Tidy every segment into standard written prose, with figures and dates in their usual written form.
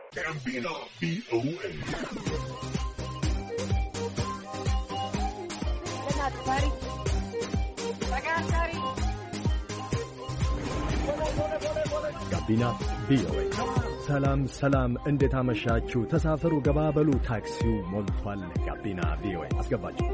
ጋቢና ቪኦኤ ጋቢና ቪኦኤ። ሰላም ሰላም፣ እንዴት አመሻችሁ? ተሳፈሩ፣ ገባበሉ፣ ታክሲው ሞልቷል። ጋቢና ቪኦኤ አስገባችሁ።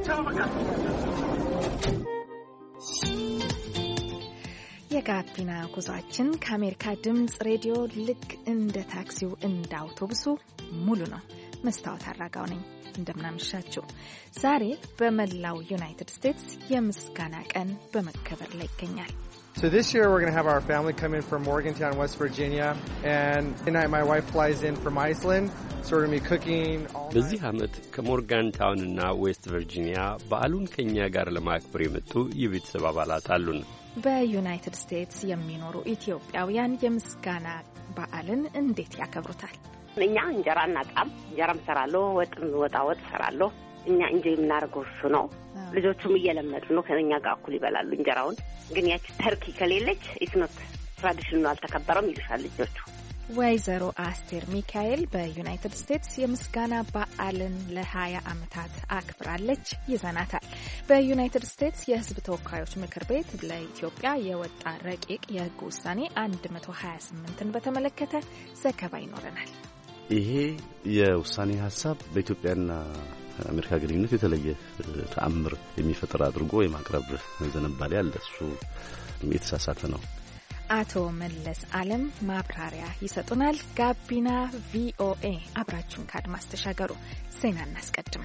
የጋቢና ጉዟችን ከአሜሪካ ድምፅ ሬዲዮ ልክ እንደ ታክሲው እንደ አውቶቡሱ ሙሉ ነው። መስታወት አራጋው ነኝ። እንደምናመሻችሁ። ዛሬ በመላው ዩናይትድ ስቴትስ የምስጋና ቀን በመከበር ላይ ይገኛል። So this year we're going to have our family come in from Morgantown, West Virginia, and tonight my wife flies in from Iceland, so we're going to be cooking all night. በዚህ ዓመት ከሞርጋንታውን እና ዌስት ቨርጂኒያ በዓሉን ከኛ ጋር ለማክበር የመጡ የቤተሰብ አባላት አሉን። በዩናይትድ ስቴትስ የሚኖሩ ኢትዮጵያውያን የምስጋና በዓልን እንዴት ያከብሩታል? እኛ እንጀራ እናጣም፣ እንጀራም ሰራለሁ፣ ወጥ ሰራለሁ። እኛ እንጂ የምናደርገው እሱ ነው። ልጆቹም እየለመዱ ነው፣ ከኛ ጋር እኩል ይበላሉ እንጀራውን። ግን ያቺ ተርኪ ከሌለች ኢትስ ኖት ትራዲሽኑ አልተከበረም ይሉሻል ልጆቹ። ወይዘሮ አስቴር ሚካኤል በዩናይትድ ስቴትስ የምስጋና በዓልን ለ20 ዓመታት አክብራለች። ይዘናታል። በዩናይትድ ስቴትስ የሕዝብ ተወካዮች ምክር ቤት ለኢትዮጵያ የወጣ ረቂቅ የሕግ ውሳኔ 128ን በተመለከተ ዘገባ ይኖረናል። ይሄ የውሳኔ ሀሳብ በኢትዮጵያና አሜሪካ ግንኙነት የተለየ ተአምር የሚፈጥር አድርጎ የማቅረብ ዝንባሌ አለ። እሱ የተሳሳተ ነው። አቶ መለስ አለም ማብራሪያ ይሰጡናል። ጋቢና ቪኦኤ አብራችሁን ከአድማስ ተሻገሩ። ዜና እናስቀድም።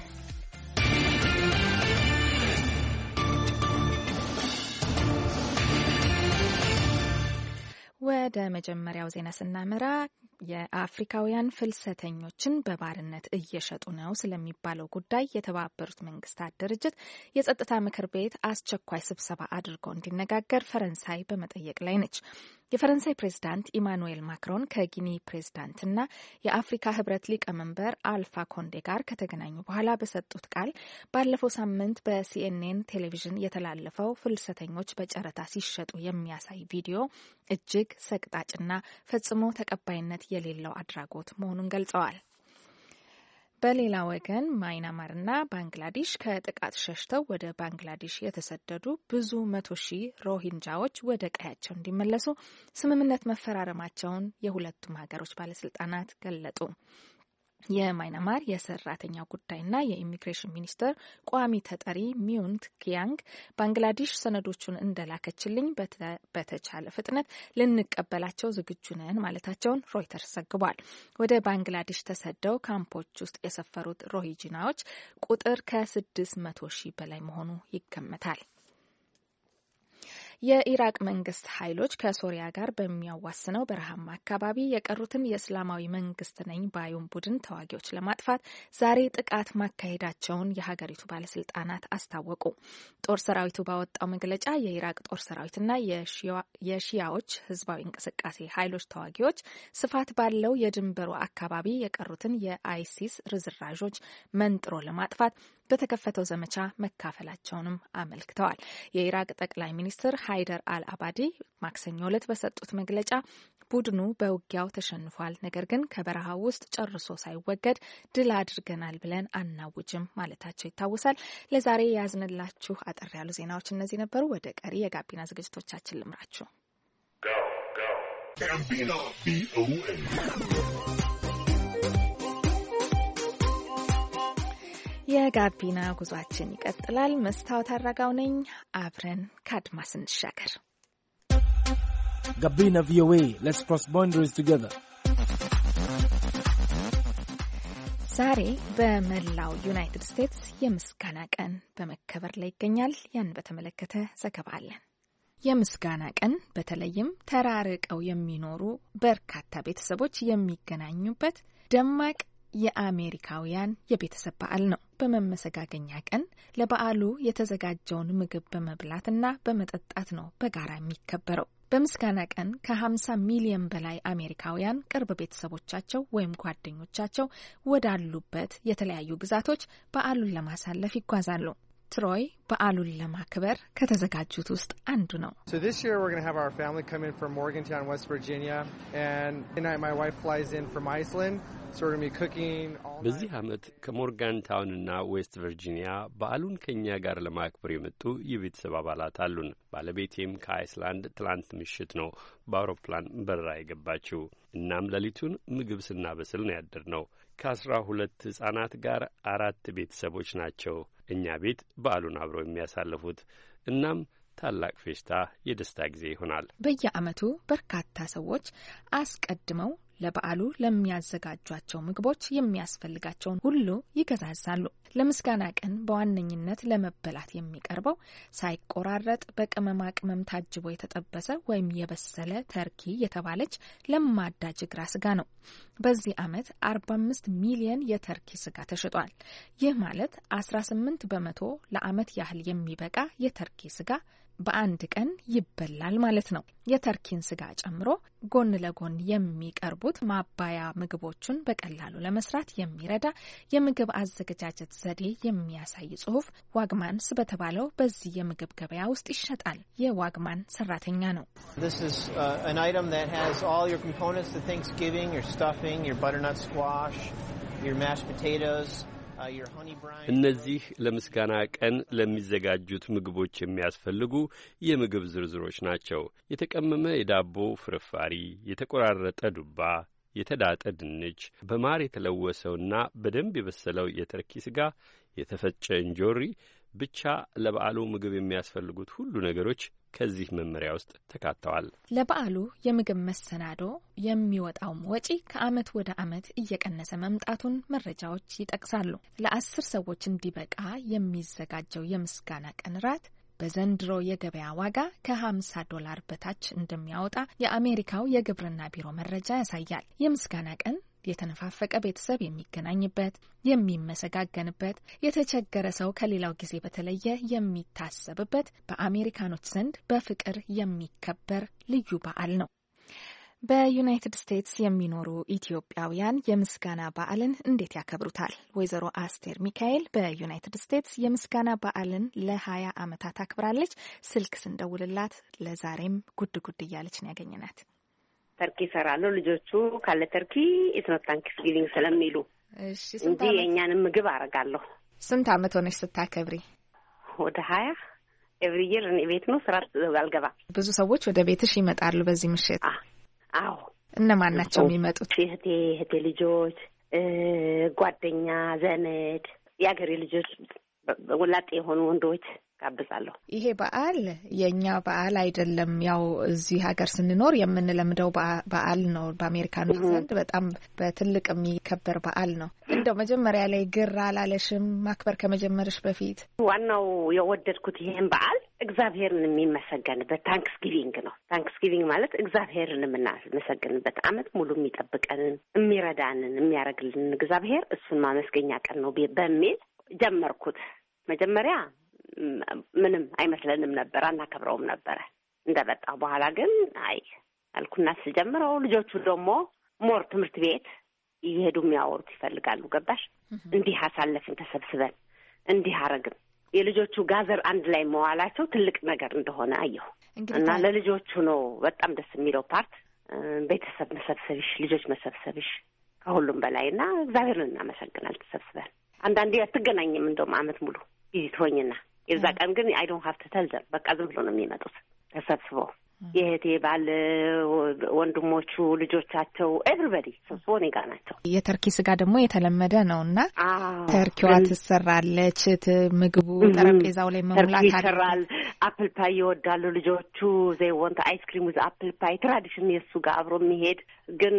ወደ መጀመሪያው ዜና ስናመራ የአፍሪካውያን ፍልሰተኞችን በባርነት እየሸጡ ነው ስለሚባለው ጉዳይ የተባበሩት መንግስታት ድርጅት የጸጥታ ምክር ቤት አስቸኳይ ስብሰባ አድርጎ እንዲነጋገር ፈረንሳይ በመጠየቅ ላይ ነች። የፈረንሳይ ፕሬዝዳንት ኢማኑኤል ማክሮን ከጊኒ ፕሬዝዳንትና የአፍሪካ ህብረት ሊቀመንበር አልፋ ኮንዴ ጋር ከተገናኙ በኋላ በሰጡት ቃል ባለፈው ሳምንት በሲኤንኤን ቴሌቪዥን የተላለፈው ፍልሰተኞች በጨረታ ሲሸጡ የሚያሳይ ቪዲዮ እጅግ ሰቅጣጭና ፈጽሞ ተቀባይነት የሌለው አድራጎት መሆኑን ገልጸዋል። በሌላ ወገን ማይናማርና ባንግላዴሽ ከጥቃት ሸሽተው ወደ ባንግላዴሽ የተሰደዱ ብዙ 100,000 ሮሂንጃዎች ወደ ቀያቸው እንዲመለሱ ስምምነት መፈራረማቸውን የሁለቱም ሀገሮች ባለስልጣናት ገለጡ። የማይናማር የሰራተኛ ጉዳይና የኢሚግሬሽን ሚኒስቴር ቋሚ ተጠሪ ሚዩንት ኪያንግ ባንግላዴሽ ሰነዶቹን እንደላከችልኝ በተቻለ ፍጥነት ልንቀበላቸው ዝግጁ ነን ማለታቸውን ሮይተርስ ዘግቧል። ወደ ባንግላዴሽ ተሰደው ካምፖች ውስጥ የሰፈሩት ሮሂንጂያዎች ቁጥር ከ600,000 በላይ መሆኑ ይገመታል። የኢራቅ መንግስት ኃይሎች ከሶሪያ ጋር በሚያዋስነው በረሃማ አካባቢ የቀሩትን የእስላማዊ መንግስት ነኝ ባዩን ቡድን ተዋጊዎች ለማጥፋት ዛሬ ጥቃት ማካሄዳቸውን የሀገሪቱ ባለስልጣናት አስታወቁ። ጦር ሰራዊቱ ባወጣው መግለጫ የኢራቅ ጦር ሰራዊትና የሺያዎች ህዝባዊ እንቅስቃሴ ኃይሎች ተዋጊዎች ስፋት ባለው የድንበሩ አካባቢ የቀሩትን የአይሲስ ርዝራዦች መንጥሮ ለማጥፋት በተከፈተው ዘመቻ መካፈላቸውንም አመልክተዋል። የኢራቅ ጠቅላይ ሚኒስትር ሃይደር አልአባዲ ማክሰኞ ዕለት በሰጡት መግለጫ ቡድኑ በውጊያው ተሸንፏል፣ ነገር ግን ከበረሃው ውስጥ ጨርሶ ሳይወገድ ድል አድርገናል ብለን አናውጅም ማለታቸው ይታወሳል። ለዛሬ ያዝንላችሁ አጠር ያሉ ዜናዎች እነዚህ ነበሩ። ወደ ቀሪ የጋቢና ዝግጅቶቻችን ልምራችሁ። የጋቢና ጉዟችን ይቀጥላል። መስታወት አራጋው ነኝ። አብረን ከአድማስ እንሻገር። ጋቢና ቪኦኤ ሌትስ ክሮስ ቦንደሪስ ቱጌዘር። ዛሬ በመላው ዩናይትድ ስቴትስ የምስጋና ቀን በመከበር ላይ ይገኛል። ያን በተመለከተ ዘገባ አለን። የምስጋና ቀን በተለይም ተራርቀው የሚኖሩ በርካታ ቤተሰቦች የሚገናኙበት ደማቅ የአሜሪካውያን የቤተሰብ በዓል ነው። በመመሰጋገኛ ቀን ለበዓሉ የተዘጋጀውን ምግብ በመብላትና በመጠጣት ነው በጋራ የሚከበረው። በምስጋና ቀን ከ50 ሚሊዮን በላይ አሜሪካውያን ቅርብ ቤተሰቦቻቸው ወይም ጓደኞቻቸው ወዳሉበት የተለያዩ ግዛቶች በዓሉን ለማሳለፍ ይጓዛሉ። ትሮይ በዓሉን ለማክበር ከተዘጋጁት ውስጥ አንዱ ነው። So this year we're going to have our family come in from Morgantown, West Virginia, and tonight my wife flies in from Iceland, sort of me cooking all night. በዚህ ዓመት ከሞርጋን ታውንና ዌስት ቨርጂኒያ በዓሉን ከእኛ ጋር ለማክበር የመጡ የቤተሰብ አባላት አሉን። ባለቤቴም ከአይስላንድ ትላንት ምሽት ነው በአውሮፕላን በረራ የገባችው። እናም ሌሊቱን ምግብ ስናበስል ነው ያደርነው። ከ12 ሕፃናት ጋር 4 ቤተሰቦች ናቸው እኛ ቤት በዓሉን አብረው የሚያሳልፉት። እናም ታላቅ ፌሽታ የደስታ ጊዜ ይሆናል። በየዓመቱ በርካታ ሰዎች አስቀድመው ለበዓሉ ለሚያዘጋጇቸው ምግቦች የሚያስፈልጋቸውን ሁሉ ይገዛዛሉ። ለምስጋና ቀን በዋነኝነት ለመበላት የሚቀርበው ሳይቆራረጥ በቅመማ ቅመም ታጅቦ የተጠበሰ ወይም የበሰለ ተርኪ የተባለች ለማዳ ጅግራ ስጋ ነው። በዚህ ዓመት 45 ሚሊዮን የተርኪ ስጋ ተሽጧል። ይህ ማለት 18 በመቶ ለዓመት ያህል የሚበቃ የተርኪ ስጋ በአንድ ቀን ይበላል ማለት ነው። የተርኪን ስጋ ጨምሮ ጎን ለጎን የሚቀርቡት ማባያ ምግቦችን በቀላሉ ለመስራት የሚረዳ የምግብ አዘገጃጀት ዘዴ የሚያሳይ ጽሑፍ ዋግማንስ በተባለው በዚህ የምግብ ገበያ ውስጥ ይሸጣል። የዋግማን ሰራተኛ ነው። This is an item that has all your components to Thanksgiving, your stuffing, your butternut squash, your mashed potatoes. እነዚህ ለምስጋና ቀን ለሚዘጋጁት ምግቦች የሚያስፈልጉ የምግብ ዝርዝሮች ናቸው። የተቀመመ የዳቦ ፍርፋሪ፣ የተቆራረጠ ዱባ፣ የተዳጠ ድንች፣ በማር የተለወሰውና በደንብ የበሰለው የተርኪ ስጋ፣ የተፈጨ እንጆሪ፣ ብቻ ለበዓሉ ምግብ የሚያስፈልጉት ሁሉ ነገሮች ከዚህ መመሪያ ውስጥ ተካተዋል። ለበዓሉ የምግብ መሰናዶ የሚወጣውም ወጪ ከዓመት ወደ ዓመት እየቀነሰ መምጣቱን መረጃዎች ይጠቅሳሉ። ለ10 ሰዎች እንዲበቃ የሚዘጋጀው የምስጋና ቀን ራት በዘንድሮ የገበያ ዋጋ $50 በታች እንደሚያወጣ የአሜሪካው የግብርና ቢሮ መረጃ ያሳያል። የምስጋና ቀን የተነፋፈቀ ቤተሰብ የሚገናኝበት፣ የሚመሰጋገንበት፣ የተቸገረ ሰው ከሌላው ጊዜ በተለየ የሚታሰብበት፣ በአሜሪካኖች ዘንድ በፍቅር የሚከበር ልዩ በዓል ነው። በዩናይትድ ስቴትስ የሚኖሩ ኢትዮጵያውያን የምስጋና በዓልን እንዴት ያከብሩታል? ወይዘሮ አስቴር ሚካኤል በዩናይትድ ስቴትስ የምስጋና በዓልን ለ20 ዓመታት አክብራለች። ስልክ ስንደውልላት ለዛሬም ጉድ ጉድ እያለች ነው ያገኘናት። ተርኪ እሰራለሁ። ልጆቹ ካለ ተርኪ ኢትኖት ታንክስጊቪንግ ስለሚሉ እንጂ የእኛንም ምግብ አረጋለሁ። ስንት ዓመት ሆነሽ ስታከብሪ? ወደ 20 ኤቭሪ ይር እኔ ቤት ነው ስራ አልገባም። ብዙ ሰዎች ወደ ቤትሽ ይመጣሉ በዚህ ምሽት? አዎ። እነማን ናቸው የሚመጡት? እህቴ ልጆች፣ ጓደኛ፣ ዘመድ፣ የአገሬ ልጆች፣ ወላጤ የሆኑ ወንዶች ጋብዛለሁ። ይሄ በዓል የኛ በዓል አይደለም። ያው እዚህ ሀገር ስንኖር የምንለምደው በዓል ነው። በአሜሪካኖች ዘንድ በጣም በትልቅ የሚከበር በዓል ነው። እንደው መጀመሪያ ላይ ግር አላለሽም ማክበር ከመጀመርሽ በፊት? ዋናው የወደድኩት ይሄን በዓል እግዚአብሔርን የሚመሰገንበት ታንክስጊቪንግ ነው። ታንክስጊቪንግ ማለት እግዚአብሔርን የምናመሰግንበት፣ ዓመት ሙሉ የሚጠብቀንን፣ የሚረዳንን፣ የሚያደርግልን እግዚአብሔር እሱን ማመስገኛ ቀን ነው በሚል ጀመርኩት። መጀመሪያ ምንም አይመስለንም ነበር፣ አናከብረውም ነበረ። እንደበጣው በኋላ ግን አይ አልኩና ስጀምረው ልጆቹ ደግሞ ሞር ትምህርት ቤት ይሄዱ የሚያወሩት ይፈልጋሉ። ገባሽ? እንዲህ አሳለፍን ተሰብስበን እንዲህ አረግን። የልጆቹ ጋዘር አንድ ላይ መዋላቸው ትልቅ ነገር እንደሆነ አየሁ እና ለልጆቹ ነው በጣም ደስ የሚለው ፓርት ቤተሰብ መሰብሰብሽ፣ ልጆች መሰብሰብሽ ከሁሉም በላይና እግዚአብሔርን እናመሰግናል ተሰብስበን። አንዳንዴ አትገናኝም እንደውም ዓመት ሙሉ ቢዚ ትሆኝና የዛ ቀን ግን አይ ዶንት ሃቭ ቱ ቴል ዘም በቃ ዝም ብሎ ነው የሚመጡት ተሰብስበው። የእህቴ ባል፣ ወንድሞቹ፣ ልጆቻቸው ኤቭሪባዲ ሰብስቦ እኔ ጋር ናቸው። የተርኪ ስጋ ደግሞ የተለመደ ነው እና ተርኪዋ ትሰራለች። ምግቡ ጠረጴዛው ላይ መሙላት ይሰራል። አፕል ፓይ ይወዳሉ ልጆቹ። ዘይ ወንት አይስክሪም ዊዝ አፕል ፓይ ትራዲሽን የሱ ጋር አብሮ የሚሄድ ግን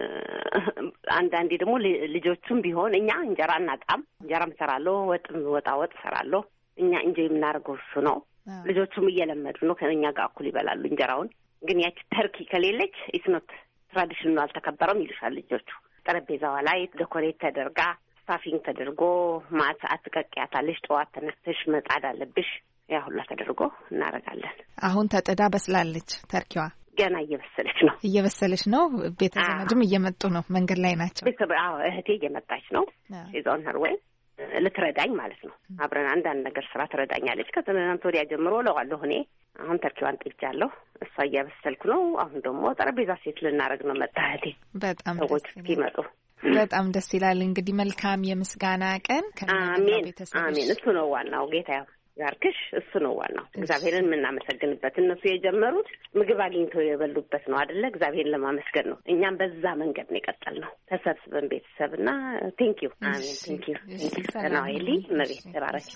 አንዳንዴ ደግሞ ልጆቹም ቢሆን እኛ እንጀራ እናጣም። እንጀራም እሰራለሁ፣ ወጥ እሰራለሁ። እኛ እንጂ የምናደርገው እሱ ነው። ልጆቹም እየለመዱ ነው። ከኛ ጋር እኩል ይበላሉ እንጀራውን። ግን ያቺ ተርኪ ከሌለች ኢትስ ኖት ትራዲሽን ነው፣ አልተከበረም ይሉሻል ልጆቹ። ጠረጴዛዋ ላይ ዴኮሬት ተደርጋ ስታፊንግ ተደርጎ ማታ አትቀቂያታለሽ። ጠዋት ተነስተሽ መጣድ አለብሽ። ያ ሁላ ተደርጎ እናደርጋለን። አሁን ተጥዳ በስላለች ተርኪዋ? ገና እየበሰለች ነው። ቤተሰብም እየመጡ ነው፣ መንገድ ላይ ናቸው። እህቴ እየመጣች ነው። ይዞን ሄርዌይ ልትረዳኝ ማለት ነው። አብረን አንዳንድ ነገር ስራ ትረዳኛለች። ከትናንት ወዲያ ጀምሮ ለዋለሁ እኔ አሁን ተርኪዋን ጥጃለሁ። እሷ እያበሰልኩ ነው። አሁን ደግሞ ጠረጴዛ ሴት ልናደርግ ነው። መጣ እህቴ። በጣም ሰዎች እስኪመጡ በጣም ደስ ይላል። እንግዲህ መልካም የምስጋና ቀን ከመላው ቤተሰብ። አሜን። እሱ ነው ዋናው። ጌታ ያርክሽ። እሱ ነው ዋናው። እግዚአብሔርን የምናመሰግንበት እነሱ የጀመሩት ምግብ አግኝተው የበሉበት ነው አይደለ? እግዚአብሔርን ለማመስገን ነው። እኛም በዛ መንገድ ነው የቀጠልነው ተሰብስበን ቤተሰብና ቴንኪዩ። አሜን። ቴንኪዩ ተናይሊ መቤት ተባረክ።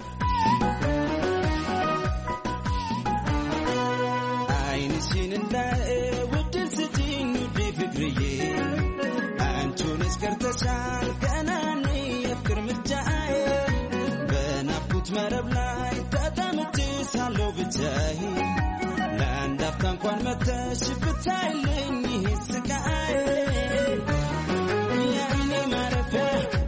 አይንሽን እንዳየ ውድል ስጪኝ ውዴ ፍቅርዬ አንቺን እስከርተሻል ገናኔ የፍቅር ምርጫዬ በናፍቆት መረብ ላይ ተጠምጄ ሳለሁ ብቻዬ ለአንድ አፍታ እንኳን መተሽ ብታይልኝ ይሄ ስቃዬ የኔ ማረፊያ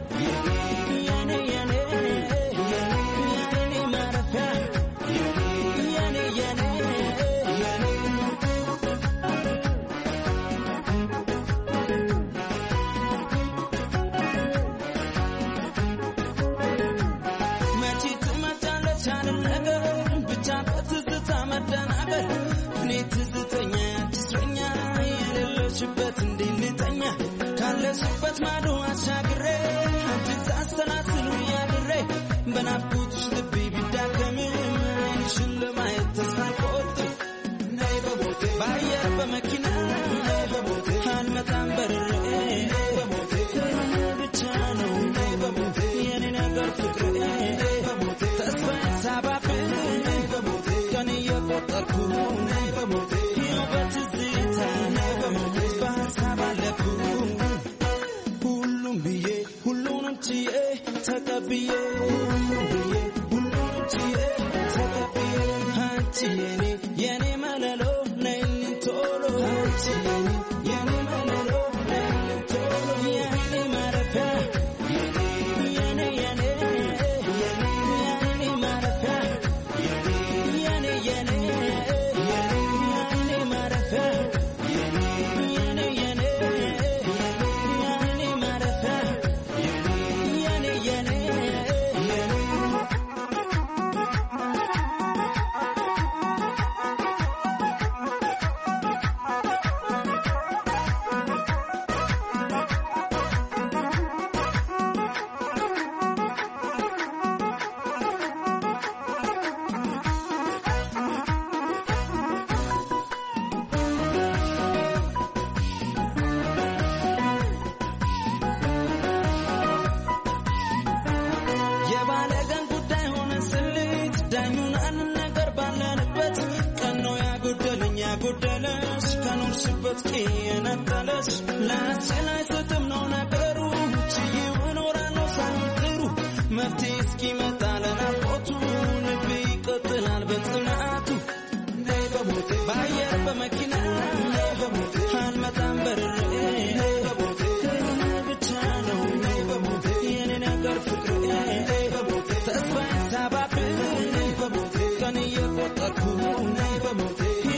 ካለሽበት ማዶ አሻግሬ አንቺ ሳሰላስል ያድሬ በናፍቆትሽ ልቤ ቢዳከምም ዓይንሽን ለማየት ተስፋ አልቆርጥም። ነይ በሞቴ በአየር በመኪና ነይ በሞቴ አልመጣም በርሬ ነይ በሞቴ ብቻ ነው ነይ በሞቴ የኔ ነገር ፍቅሬ ነይ በሞቴ ተስፋዬን ሳባብን ነይ በሞቴ ቀን እየቆጠርኩ ነይ በሞቴ በትዝታ ነይ በሞቴ በሀሳብ አለኩ ተቀብዬ ሁሉንም ችዬ ተቀብዬ አንቺ የኔ መለሎ ነይልኝ ቶሎ አንቺ የኔ መለሎ ነይልኝ ቶሎ የኔ ማረፊያ የኔ ማረፊያ የኔ ማረፊያ ጎደለሽ ከኖርሽበት የነጠለሽ ላንቺን አይሰጥም ነው ነገሩ ችዬው እኖራለሁ ሳይጥሩ መፍትሄ እስኪመጣ ለናፍቆቱ ልቤ ይቀጥላል በጽናቱ ነይ በሞቴ በአየር በመኪና ነይ በሞቴ አልመጣም በርሬ ነይ በሞቴ ብቻ ነው ነይ በሞቴ የኔ ነገር ፍቅሬ ነይ በሞቴ ተስፋዬን ሳባብን ነይ በሞቴ ቀን እየቆጠርኩ ነይ በሞቴ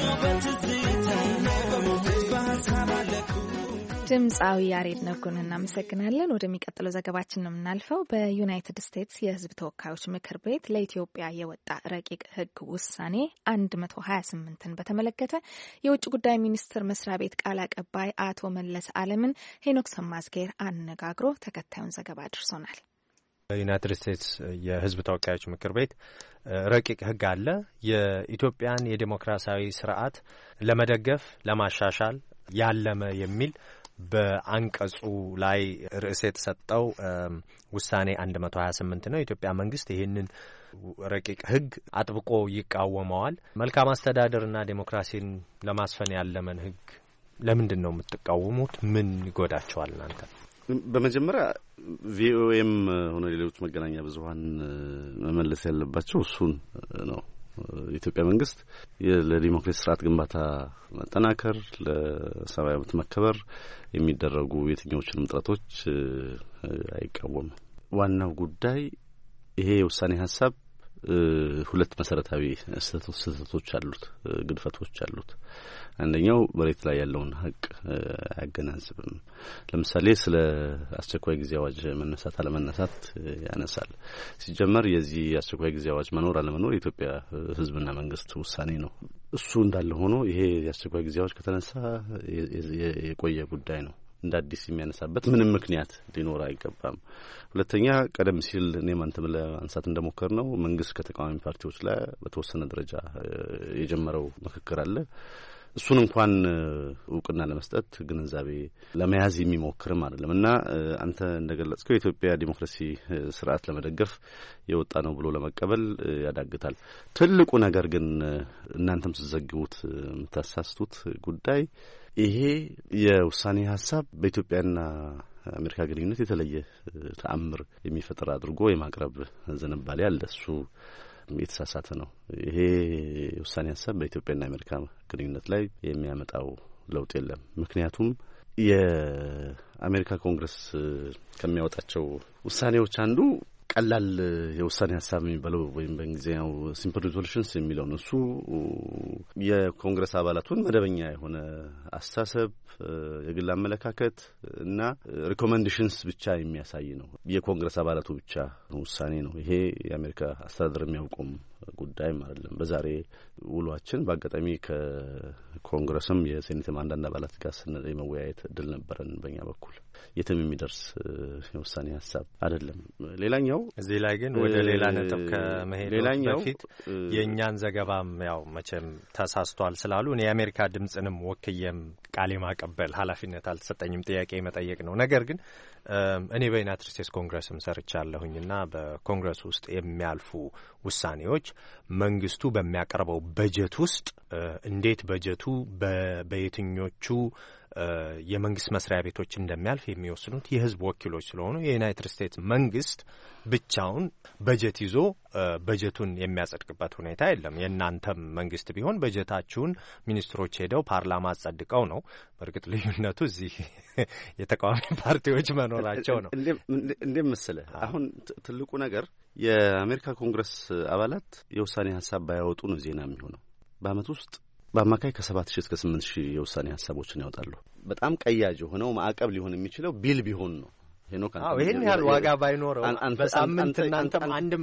ድምፃዊ ያሬድ ነጉን እናመሰግናለን። ወደሚቀጥለው ዘገባችን ነው የምናልፈው። በዩናይትድ ስቴትስ የሕዝብ ተወካዮች ምክር ቤት ለኢትዮጵያ የወጣ ረቂቅ ሕግ ውሳኔ 128ን በተመለከተ የውጭ ጉዳይ ሚኒስቴር መስሪያ ቤት ቃል አቀባይ አቶ መለስ አለምን ሄኖክ ሰማዝጌር አነጋግሮ ተከታዩን ዘገባ አድርሶናል። በዩናይትድ ስቴትስ የሕዝብ ተወካዮች ምክር ቤት ረቂቅ ሕግ አለ። የኢትዮጵያን የዲሞክራሲያዊ ስርዓት ለመደገፍ ለማሻሻል ያለመ የሚል በአንቀጹ ላይ ርዕስ የተሰጠው ውሳኔ 128 ነው። የኢትዮጵያ መንግስት ይህንን ረቂቅ ሕግ አጥብቆ ይቃወመዋል። መልካም አስተዳደርና ዴሞክራሲን ለማስፈን ያለመን ሕግ ለምንድን ነው የምትቃወሙት? ምን ይጎዳቸዋል እናንተ? በመጀመሪያ ቪኦኤም ሆነ ሌሎች መገናኛ ብዙኃን መመለስ ያለባቸው እሱን ነው። የኢትዮጵያ መንግስት ለዲሞክራሲ ስርዓት ግንባታ መጠናከር፣ ለሰብአዊ መብት መከበር የሚደረጉ የትኞቹንም ጥረቶች አይቃወምም። ዋናው ጉዳይ ይሄ የውሳኔ ሀሳብ ሁለት መሰረታዊ ስህተቶች አሉት፣ ግድፈቶች አሉት። አንደኛው መሬት ላይ ያለውን ሀቅ አያገናዝብም። ለምሳሌ ስለ አስቸኳይ ጊዜ አዋጅ መነሳት አለመነሳት ያነሳል። ሲጀመር የዚህ አስቸኳይ ጊዜ አዋጅ መኖር አለመኖር የኢትዮጵያ ሕዝብና መንግስት ውሳኔ ነው። እሱ እንዳለ ሆኖ ይሄ የአስቸኳይ ጊዜ አዋጅ ከተነሳ የቆየ ጉዳይ ነው። እንደ አዲስ የሚያነሳበት ምንም ምክንያት ሊኖር አይገባም። ሁለተኛ ቀደም ሲል እኔም አንተም ለማንሳት እንደሞከር ነው መንግስት ከተቃዋሚ ፓርቲዎች ላይ በተወሰነ ደረጃ የጀመረው ምክክር አለ። እሱን እንኳን እውቅና ለመስጠት ግንዛቤ ለመያዝ የሚሞክርም አይደለም እና አንተ እንደገለጽከው የኢትዮጵያ ዲሞክራሲ ስርዓት ለመደገፍ የወጣ ነው ብሎ ለመቀበል ያዳግታል። ትልቁ ነገር ግን እናንተም ስትዘግቡት የምታሳስቱት ጉዳይ ይሄ የውሳኔ ሀሳብ በኢትዮጵያና አሜሪካ ግንኙነት የተለየ ተአምር የሚፈጥር አድርጎ የማቅረብ ዝንባሌ አለ። እሱ የተሳሳተ ነው። ይሄ ውሳኔ ሀሳብ በኢትዮጵያና አሜሪካ ግንኙነት ላይ የሚያመጣው ለውጥ የለም። ምክንያቱም የአሜሪካ ኮንግረስ ከሚያወጣቸው ውሳኔዎች አንዱ ቀላል የውሳኔ ሀሳብ የሚባለው ወይም በእንግሊዝኛው ሲምፕል ሪዞሉሽንስ የሚለው ነው። እሱ የኮንግረስ አባላቱን መደበኛ የሆነ አስተሳሰብ፣ የግል አመለካከት እና ሪኮሜንዴሽንስ ብቻ የሚያሳይ ነው። የኮንግረስ አባላቱ ብቻ ውሳኔ ነው። ይሄ የአሜሪካ አስተዳደር የሚያውቁም ጉዳይም አይደለም። በዛሬ ውሏችን በአጋጣሚ ከኮንግረስም የሴኔትም አንዳንድ አባላት ጋር የመወያየት እድል ነበረን። በእኛ በኩል የትም የሚደርስ የውሳኔ ሀሳብ አይደለም። ሌላኛው እዚህ ላይ ግን ወደ ሌላ ነጥብ ከመሄድ በፊት የእኛን ዘገባም ያው መቼም ተሳስቷል ስላሉ እኔ የአሜሪካ ድምጽንም ወክዬም ቃሌ ማቀበል ኃላፊነት አልተሰጠኝም፣ ጥያቄ መጠየቅ ነው። ነገር ግን እኔ በዩናይትድ ስቴትስ ኮንግረስም ሰርቻለሁኝና በኮንግረስ ውስጥ የሚያልፉ ውሳኔዎች መንግስቱ በሚያቀርበው በጀት ውስጥ እንዴት በጀቱ በየትኞቹ የመንግስት መስሪያ ቤቶች እንደሚያልፍ የሚወስኑት የህዝብ ወኪሎች ስለሆኑ የዩናይትድ ስቴትስ መንግስት ብቻውን በጀት ይዞ በጀቱን የሚያጸድቅበት ሁኔታ የለም። የእናንተም መንግስት ቢሆን በጀታችሁን ሚኒስትሮች ሄደው ፓርላማ አጸድቀው ነው። በእርግጥ ልዩነቱ እዚህ የተቃዋሚ ፓርቲዎች መኖራቸው ነው። እንዴት መሰለህ አሁን ትልቁ ነገር የአሜሪካ ኮንግረስ አባላት የውሳኔ ሀሳብ ባያወጡ ነው ዜና የሚሆነው። በአመት ውስጥ በአማካይ ከ7,000 እስከ 8,000 የውሳኔ ሀሳቦችን ያወጣሉ። በጣም ቀያጅ ሆነው ማዕቀብ ሊሆን የሚችለው ቢል ቢሆን ነው። ይህን ያህል ዋጋ ባይኖረው በሳምንት እናንተም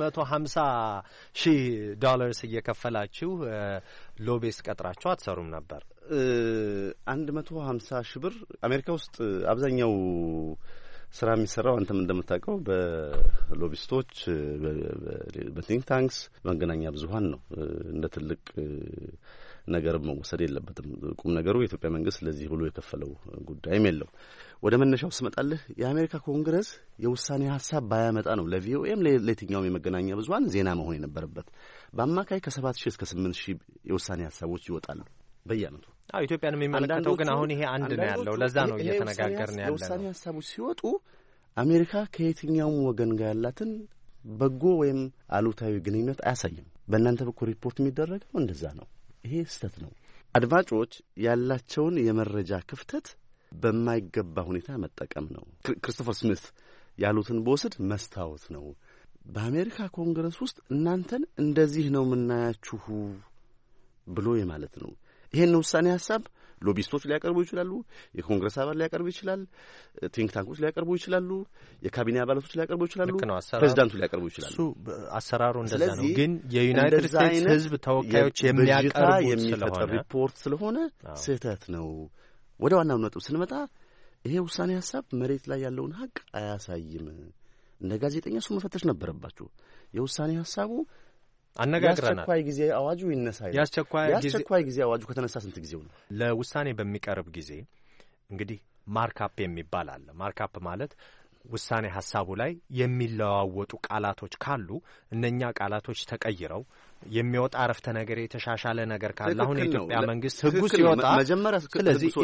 $150,000 እየከፈላችሁ ሎቤስ ቀጥራችሁ አትሰሩም ነበር? 150,000 ብር አሜሪካ ውስጥ አብዛኛው ስራ የሚሰራው አንተም እንደምታውቀው በሎቢስቶች፣ በቲንክ ታንክስ፣ በመገናኛ ብዙኃን ነው። እንደ ትልቅ ነገር መወሰድ የለበትም። ቁም ነገሩ የኢትዮጵያ መንግስት ለዚህ ብሎ የከፈለው ጉዳይም የለው። ወደ መነሻው ስመጣልህ የአሜሪካ ኮንግረስ የውሳኔ ሀሳብ ባያመጣ ነው ለቪኦኤም ለየትኛውም የመገናኛ ብዙኃን ዜና መሆን የነበረበት። በአማካይ ከ7,000 እስከ 8,000 የውሳኔ ሀሳቦች ይወጣሉ በየአመቱ። ኢትዮጵያን የሚመለከተው ግን አሁን ይሄ አንድ ነው ያለው። ለዛ ነው እየተነጋገርን ያለው። የውሳኔ ሀሳቦች ሲወጡ አሜሪካ ከየትኛውም ወገን ጋር ያላትን በጎ ወይም አሉታዊ ግንኙነት አያሳይም። በእናንተ በኩል ሪፖርት የሚደረገው እንደዛ ነው። ይሄ ስህተት ነው። አድማጮች ያላቸውን የመረጃ ክፍተት በማይገባ ሁኔታ መጠቀም ነው። ክሪስቶፈር ስሚት ያሉትን በወስድ መስታወት ነው። በአሜሪካ ኮንግረስ ውስጥ እናንተን እንደዚህ ነው የምናያችሁ ብሎ የማለት ነው። ይሄን ውሳኔ ሀሳብ ሎቢስቶች ሊያቀርቡ ይችላሉ፣ የኮንግረስ አባል ሊያቀርቡ ይችላል፣ ቲንክ ታንኮች ሊያቀርቡ ይችላሉ፣ የካቢኔ አባላቶች ሊያቀርቡ ይችላሉ፣ ፕሬዚዳንቱ ሊያቀርቡ ይችላሉ። እሱ አሰራሩ እንደዛ ነው። ግን የዩናይትድ ስቴትስ ሕዝብ ተወካዮች የሚያቀርቡት ስለሆነ ሪፖርት ስለሆነ ስህተት ነው። ወደ ዋናው ነጥብ ስንመጣ ይሄ ውሳኔ ሀሳብ መሬት ላይ ያለውን ሀቅ አያሳይም። እንደ ጋዜጠኛ እሱ መፈተሽ ነበረባችሁ። የውሳኔ ሀሳቡ አነጋግረናል። የአስቸኳይ ጊዜ አዋጁ ይነሳል። የአስቸኳይ ጊዜ አዋጁ ከተነሳ ስንት ጊዜው ነው? ለውሳኔ በሚቀርብ ጊዜ እንግዲህ ማርካፕ የሚባል አለ። ማርካፕ ማለት ውሳኔ ሀሳቡ ላይ የሚለዋወጡ ቃላቶች ካሉ እነኛ ቃላቶች ተቀይረው የሚወጣ አረፍተ ነገር የተሻሻለ ነገር ካለ አሁን የኢትዮጵያ መንግስት ህጉ ሲወጣ ስለዚህ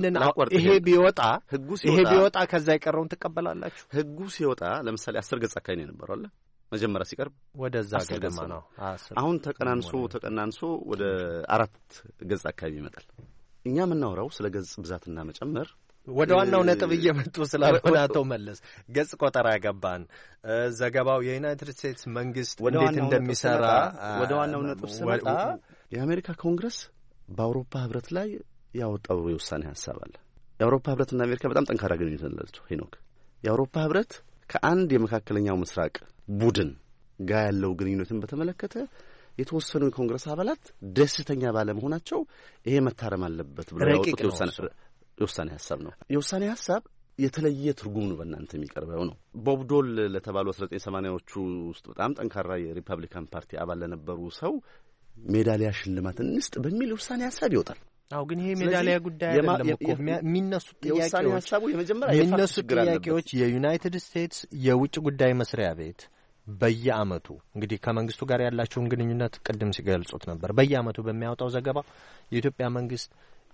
ይሄ ቢወጣ ከዛ የቀረውን ትቀበላላችሁ? ህጉ ሲወጣ ለምሳሌ 10 ገጽ አካባቢ ነው የነበረው አለ መጀመሪያ ሲቀርብ ወደዛ ገደማ ነው። አሁን ተቀናንሶ ወደ 4 ገጽ አካባቢ ይመጣል። እኛ የምናወራው ስለ ገጽ ብዛትና መጨመር ወደ ዋናው ነጥብ እየመጡ ስላልሆነ አቶ መለስ ገጽ ቆጠራ ገባን። ዘገባው የዩናይትድ ስቴትስ መንግስት እንዴት እንደሚሰራ ወደ ዋናው ነጥብ ስመጣ የአሜሪካ ኮንግረስ በአውሮፓ ህብረት ላይ ያወጣው የውሳኔ ሀሳብ አለ። የአውሮፓ ህብረትና አሜሪካ በጣም ጠንካራ ግንኙነት አላቸው። ሄኖክ የአውሮፓ ህብረት ከአንድ የመካከለኛው ምስራቅ ቡድን ጋር ያለው ግንኙነትን በተመለከተ የተወሰኑ የኮንግረስ አባላት ደስተኛ ባለመሆናቸው ይሄ መታረም አለበት ብለው ያወጡት የውሳኔ ሀሳብ ነው። የውሳኔ ሀሳብ የተለየ ትርጉም ነው በእናንተ የሚቀርበው ነው። ቦብ ዶል ለተባሉ 1980ዎቹ ውስጥ በጣም ጠንካራ የሪፐብሊካን ፓርቲ አባል ለነበሩ ሰው ሜዳሊያ ሽልማት እንስጥ በሚል ውሳኔ ሀሳብ ይወጣል። አው ግን ይሄ ሜዳሊያ ጉዳይ አይደለም እኮ የሚነሱት ጥያቄዎች የዩናይትድ ስቴትስ የውጭ ጉዳይ መስሪያ ቤት በየአመቱ እንግዲህ ከመንግስቱ ጋር ያላቸውን ግንኙነት ቅድም ሲገልጹት ነበር። በየአመቱ በሚያወጣው ዘገባ የኢትዮጵያ መንግስት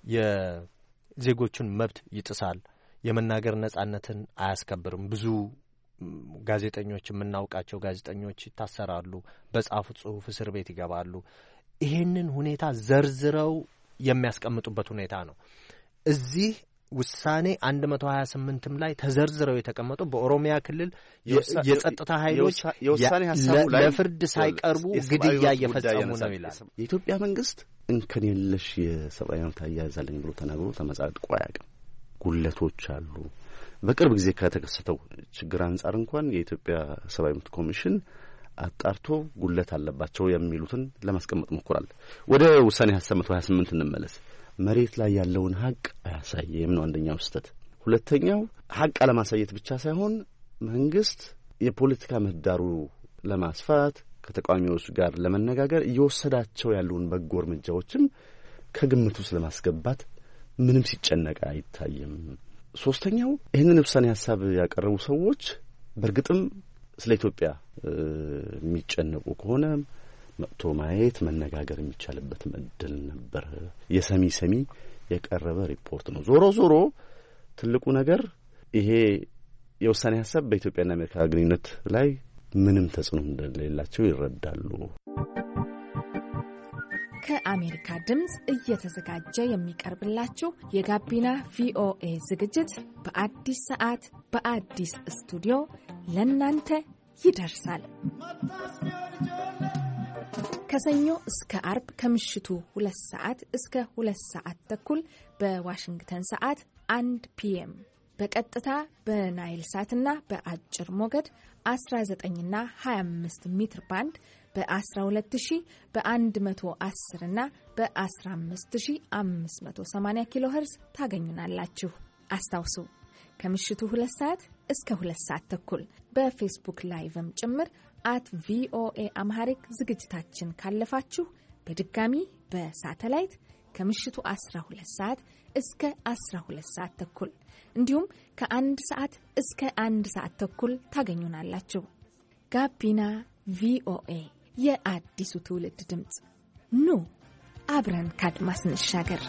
የዜጎችን መብት ይጥሳል፣ የመናገር ነጻነትን አያስከብርም፣ ብዙ ጋዜጠኞች የምናውቃቸው ጋዜጠኞች ይታሰራሉ፣ በጻፉት ጽሁፍ እስር ቤት ይገባሉ። ይሄንን ሁኔታ ዘርዝረው የሚያስቀምጡበት ሁኔታ ነው። እዚህ ውሳኔ 128ም ላይ ተዘርዝረው የተቀመጡ በኦሮሚያ ክልል የጸጥታ ኃይሎች የውሳኔ ሐሳቡ ላይ ለፍርድ ሳይቀርቡ ግድያ እየፈጸሙ ነው ይላል። የኢትዮጵያ መንግስት እንከን የለሽ የሰብአዊ መብት አያያዛለኝ ብሎ ተናግሮ ተመጻድቆ አያውቅም። ጉለቶች አሉ። በቅርብ ጊዜ ከተከሰተው ችግር አንጻር እንኳን የኢትዮጵያ ሰብአዊ መብት ኮሚሽን አጣርቶ ጉለት አለባቸው የሚሉትን ለማስቀመጥ ሞክሯል። ወደ ውሳኔ ሐሳብ 128 እንመለስ። መሬት ላይ ያለውን ሀቅ አያሳየም ነው አንደኛው ስህተት። ሁለተኛው ሀቅ አለማሳየት ብቻ ሳይሆን መንግስት የፖለቲካ ምህዳሩ ለማስፋት ከተቃዋሚዎች ጋር ለመነጋገር እየወሰዳቸው ያሉን በጎ እርምጃዎችም ከግምት ውስጥ ለማስገባት ምንም ሲጨነቅ አይታይም። ሶስተኛው ይህንን ውሳኔ ሐሳብ ያቀረቡ ሰዎች በእርግጥም ስለ ኢትዮጵያ የሚጨነቁ ከሆነ መጥቶ ማየት መነጋገር የሚቻልበት እድል ነበር። የሰሚ የቀረበ ሪፖርት ነው። ዞሮ ዞሮ ትልቁ ነገር ይሄ የውሳኔ ሐሳብ በኢትዮጵያና አሜሪካ ግንኙነት ላይ ምንም ተጽዕኖ እንደሌላቸው ይረዳሉ። ከአሜሪካ ድምጽ እየተዘጋጀ የሚቀርብላችሁ የጋቢና ቪኦኤ ዝግጅት በአዲስ ሰዓት በአዲስ ስቱዲዮ ለናንተ ይደርሳል። ከሰኞ እስከ አርብ ከምሽቱ 2 ሰዓት እስከ 2 ሰዓት ተኩል በዋሽንግተን ሰዓት 1 ፒኤም በቀጥታ በናይል ሳትና በአጭር ሞገድ 19ና 25 ሜትር ባንድ በ12000 በ110 እና በ15580 ኪሎ ሄርዝ ታገኙናላችሁ። አስታውሱ ከምሽቱ 2 ሰዓት እስከ 2 ሰዓት ተኩል በፌስቡክ ላይቭም ጭምር @VOA አምሃሪክ ዝግጅታችን ካለፋችሁ በድጋሚ በሳተላይት ከምሽቱ 12 ሰዓት እስከ 12 ሰዓት ተኩል እንዲሁም ከ1 ሰዓት እስከ 1 ሰዓት ተኩል ታገኙናላችሁ። ጋቢና ቪኦኤ የአዲሱ ትውልድ ድምጽ ኑ አብረን ካድማስ እንሻገር።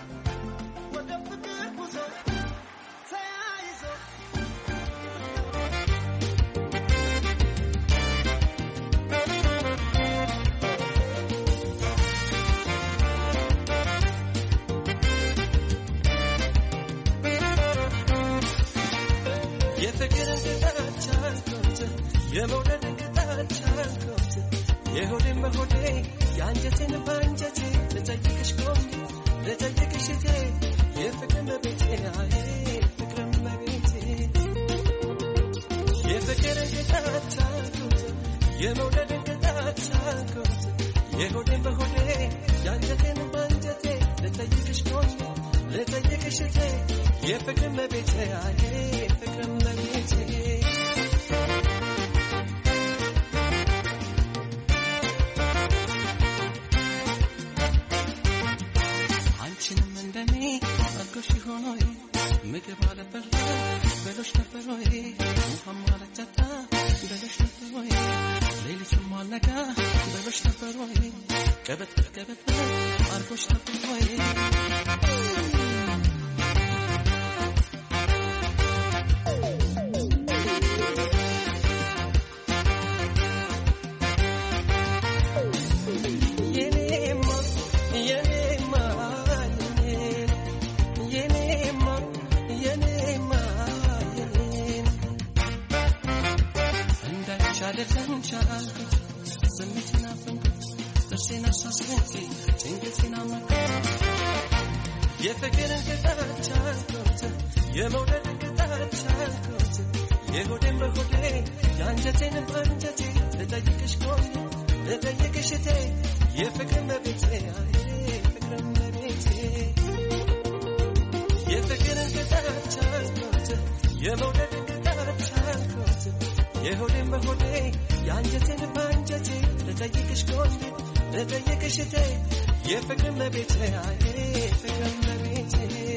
የሆዴን በሆዴ የአንጀቴን በአንጀቴ ልጠይቅሽ ቆሜ ልጠይቅሽ እቴ የፍቅር መቤቴ ፍቅር መቤቴ የፍቅር እንቅጣት አልኩት የመውደድ እንቅጣት አልኩት የሆዴን በሆዴ የአንጀቴን በአንጀቴ ልጠይቅሽ ቆሜ ልጠይቅሽ እቴ የፍቅር መቤቴ ፍቅር መቤቴ ሆኖይ ምግብ አለበላ በሎሽ ነበር ወይ ውሃም አለጨታ በሎሽ ነበር ወይ ሌሊቱን ማለጋ በሎሽ ነበር ወይ ቀበጥ አርጎሽ ነበር ወይ የፍቅርን ቅጣት አልኩት የመውደድ ቅጣት አልኩት የሆዴን በሆዴ የአንጀቴን በአንጀቴ ልጠይቅሽ ቆሜ ልጠይቅሽ እቴ የፍቅር መቤቴ ፍቅር መቤቴ የፍቅርን ቅጣት አልኩት የመውደድ ቅጣት ቻልኩት የሆዴን በሆዴ የአንጀቴን በአንጀቴ ልጠይቅሽ ጎኔ ልጠይቅሽ እቴ የፍቅር መቤቴ ፍቅር መቤቴ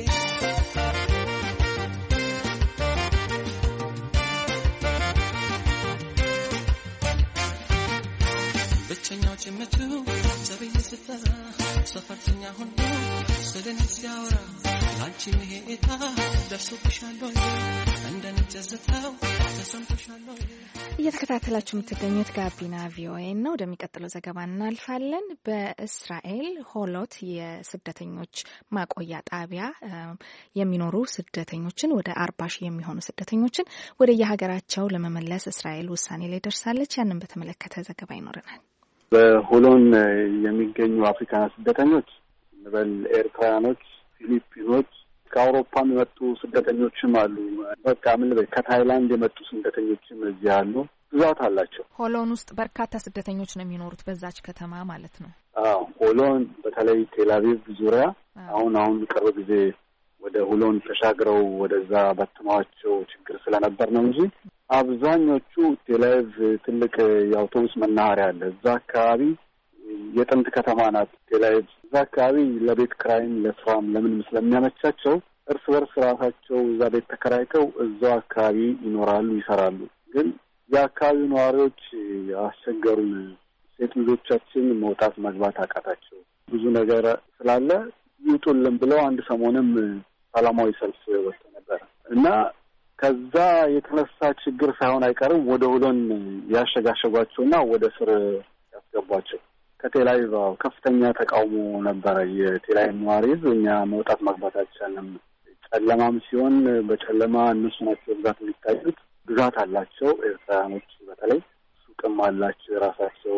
ብቸኛው ጭምቱ ዘበኝ ስትጠራ ሰፈርተኛ ሁሉ ስለኔ ሲያወራ ላንቺ መሄታ ደርሶብሻል ወይ እንደኔ ጀዝታው ተሰምቶሻል ወይ? እየተከታተላችሁ የምትገኙት ጋቢና ቪኦኤ ነው። ወደሚቀጥለው ዘገባ እናልፋለን። በእስራኤል ሆሎት የስደተኞች ማቆያ ጣቢያ የሚኖሩ ስደተኞችን ወደ 40 ሺህ የሚሆኑ ስደተኞችን ወደ የሀገራቸው ለመመለስ እስራኤል ውሳኔ ላይ ደርሳለች። ያንን በተመለከተ ዘገባ ይኖረናል። በሆሎን የሚገኙ አፍሪካን ስደተኞች በል ኤርትራኖች፣ ፊሊፒኖች ከአውሮፓም የመጡ ስደተኞችም አሉ። በቃ ምን ልበል ከታይላንድ የመጡ ስደተኞችም እዚህ አሉ። ብዛት አላቸው። ሆሎን ውስጥ በርካታ ስደተኞች ነው የሚኖሩት በዛች ከተማ ማለት ነው። አዎ ሆሎን በተለይ ቴልአቪቭ ዙሪያ አሁን ቅርብ ጊዜ ወደ ሆሎን ተሻግረው ወደዛ በትማቸው ችግር ስለነበር ነው እንጂ አብዛኞቹ ቴልአቪቭ ትልቅ የአውቶቡስ መናኸሪያ አለ። እዛ አካባቢ የጥንት ከተማ ናት ቴልአቪቭ። እዛ አካባቢ ለቤት ክራይም ለስራም ለምንም ስለሚያመቻቸው እርስ በርስ ራሳቸው እዛ ቤት ተከራይተው እዛው አካባቢ ይኖራሉ፣ ይሰራሉ። ግን የአካባቢው ነዋሪዎች አስቸገሩን፣ ሴት ልጆቻችን መውጣት መግባት አቃታቸው፣ ብዙ ነገር ስላለ ይውጡልን ብለው አንድ ሰሞንም ሰላማዊ ሰልፍ ወጥቶ ነበር እና ከዛ የተነሳ ችግር ሳይሆን አይቀርም ወደ ሆሎን ያሸጋሸጓቸውና ወደ ስር ያስገቧቸው። ከቴልአቪቭ ከፍተኛ ተቃውሞ ነበረ። የቴልአቪቭ ነዋሪ እኛ መውጣት መግባት አልቻልንም፣ ጨለማም ሲሆን በጨለማ እነሱ ናቸው ብዛት የሚታዩት። ብዛት አላቸው ኤርትራኖች፣ በተለይ ሱቅም አላቸው የራሳቸው።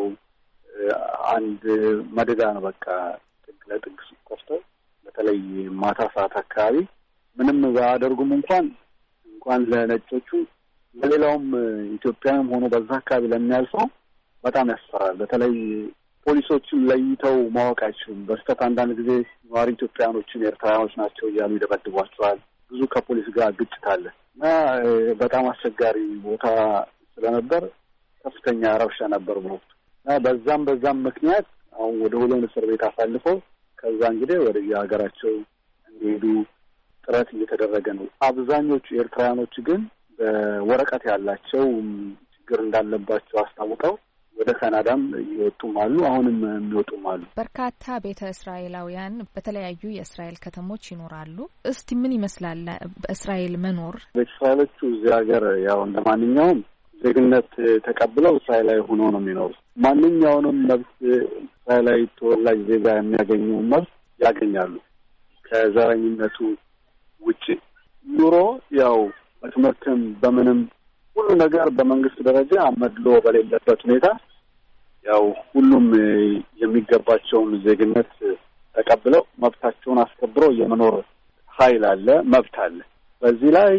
አንድ መደዳ ነው በቃ ጥግ ለጥግ ሱቅ ከፍተው፣ በተለይ ማታ ሰዓት አካባቢ ምንም ባያደርጉም እንኳን ለነጮቹ ለሌላውም ኢትዮጵያም ሆኖ በዛ አካባቢ ለሚያልፈው በጣም ያስፈራል። በተለይ ፖሊሶችም ለይተው ማወቅ አይችሉም። በስተት አንዳንድ ጊዜ ነዋሪ ኢትዮጵያኖችን ኤርትራኖች ናቸው እያሉ ይደበድቧቸዋል። ብዙ ከፖሊስ ጋር ግጭት አለ እና በጣም አስቸጋሪ ቦታ ስለነበር ከፍተኛ ረብሻ ነበር በወቅቱ እና በዛም ምክንያት አሁን ወደ ሆሎን እስር ቤት አሳልፈው ከዛ እንግዲህ ወደ የሀገራቸው እንዲሄዱ ጥረት እየተደረገ ነው። አብዛኞቹ ኤርትራኖች ግን በወረቀት ያላቸው ችግር እንዳለባቸው አስታውቀው ወደ ካናዳም እየወጡም አሉ፣ አሁንም የሚወጡም አሉ። በርካታ ቤተ እስራኤላውያን በተለያዩ የእስራኤል ከተሞች ይኖራሉ። እስቲ ምን ይመስላል በእስራኤል መኖር? ቤተ እስራኤሎቹ እዚህ ሀገር ያው እንደማንኛውም ዜግነት ተቀብለው እስራኤላዊ ሆኖ ነው የሚኖሩት። ማንኛውንም መብት እስራኤላዊ ተወላጅ ዜጋ የሚያገኘው መብት ያገኛሉ። ከዘረኝነቱ ውጪ ኑሮ ያው በትምህርትም በምንም ሁሉ ነገር በመንግስት ደረጃ መድሎ በሌለበት ሁኔታ ያው ሁሉም የሚገባቸውን ዜግነት ተቀብለው መብታቸውን አስከብረው የመኖር ኃይል አለ፣ መብት አለ። በዚህ ላይ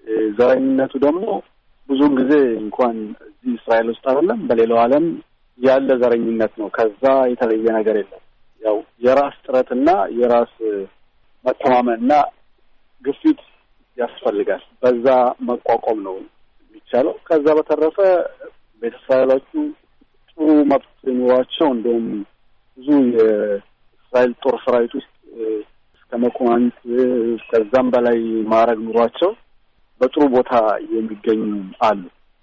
ዘረኝነቱ ደግሞ ብዙውን ጊዜ እንኳን እዚህ እስራኤል ውስጥ አይደለም በሌላው ዓለም ያለ ዘረኝነት ነው። ከዛ የተለየ ነገር የለም። ያው የራስ ጥረትና የራስ መተማመንና ግፊት ያስፈልጋል። በዛ መቋቋም ነው የሚቻለው። ከዛ በተረፈ ቤተሰቦቹ ጥሩ መብት ኑሯቸው እንደውም ብዙ የእስራኤል ጦር ሰራዊት ውስጥ እስከ መኮንንት ከዛም በላይ ማዕረግ ኑሯቸው በጥሩ ቦታ የሚገኙ አሉ።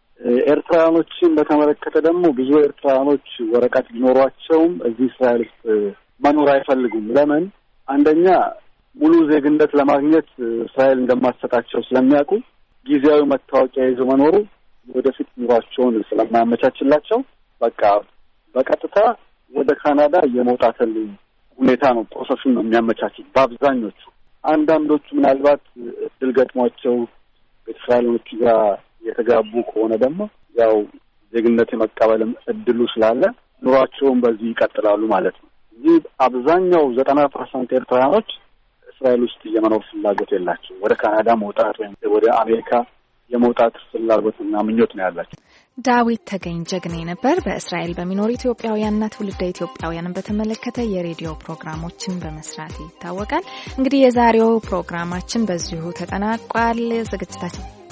ኤርትራኖችን በተመለከተ ደግሞ ብዙ ኤርትራኖች ወረቀት ቢኖሯቸውም እዚህ እስራኤል ውስጥ መኖር አይፈልጉም። ለምን? አንደኛ ሙሉ ዜግነት ለማግኘት እስራኤል እንደማትሰጣቸው ስለሚያውቁ ጊዜያዊ መታወቂያ ይዘው መኖሩ ወደፊት ኑሯቸውን ስለማያመቻችላቸው በቃ በቀጥታ ወደ ካናዳ የመውጣትን ሁኔታ ነው ፕሮሰሱን ነው የሚያመቻችል በአብዛኞቹ። አንዳንዶቹ ምናልባት እድል ገጥሟቸው ቤተሰቦቹ ጋር የተጋቡ ከሆነ ደግሞ ያው ዜግነት የመቀበልም እድሉ ስላለ ኑሯቸውን በዚህ ይቀጥላሉ ማለት ነው። እዚህ አብዛኛው 90% ኤርትራኖች እስራኤል ውስጥ የመኖር ፍላጎት የላቸው። ወደ ካናዳ መውጣት ወይም ወደ አሜሪካ የመውጣት ፍላጎትና ምኞት ነው ያላቸው። ዳዊት ተገኝ ጀግኔ ነበር። በእስራኤል በሚኖሩ ኢትዮጵያውያንና ትውልደ ኢትዮጵያውያንን በተመለከተ የሬዲዮ ፕሮግራሞችን በመስራት ይታወቃል። እንግዲህ የዛሬው ፕሮግራማችን በዚሁ ተጠናቋል። ዝግጅታችን